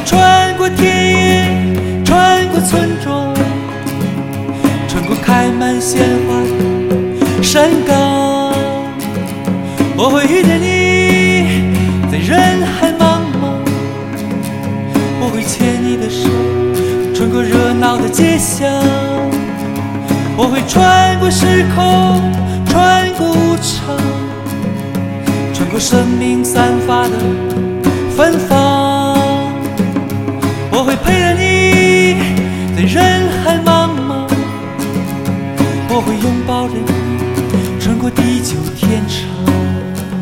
穿过田野，穿过村庄，穿过开满鲜花的山岗。我会遇见你，在人海茫茫。我会牵你的手，穿过热闹的街巷。我会穿过时空，穿过无常，穿过生命散发的芬芳。